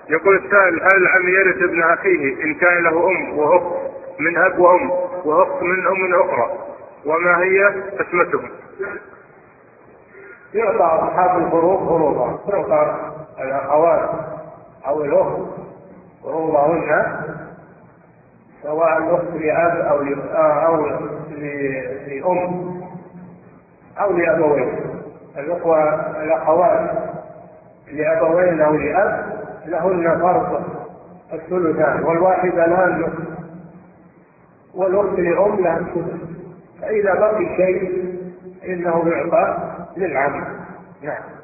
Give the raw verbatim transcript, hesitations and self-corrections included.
يقول السائل: هل العم يرث ابن أخيه إن كان له أم وأخت من أب وأم وأخت من أم أخرى؟ وما هي قسمتهم؟ يعطى أصحاب الفروض فروضا، يعطى الأخوات أو الأخت فروضهن، سواء الأخت لأب أو أو لأم أو لأبوين. الأخوة الأخوات لأبوين أو لأب لهن فرض الثلثان، والواحدة لها النصف، والأخت لأم لها الثلث، فإذا بقي شيء إنه يعطى للعم. نعم.